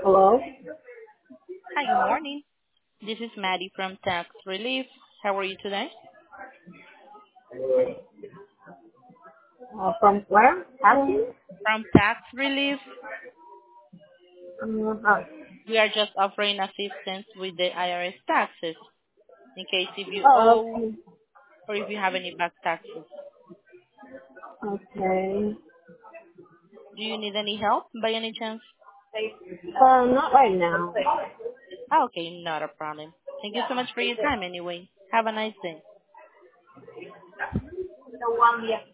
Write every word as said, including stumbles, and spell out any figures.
Hello? Hi, good morning. This is Maddie from Tax Relief. How are you today? Uh, from where? Asking? From Tax Relief, Um, uh, we are just offering assistance with the I R S taxes in case if you oh, owe okay. or if you have any back taxes. Okay. Do you need any help by any chance? Uh, not right now. Ah, okay, not a problem. Thank you so much for your time anyway. Have a nice day. The one we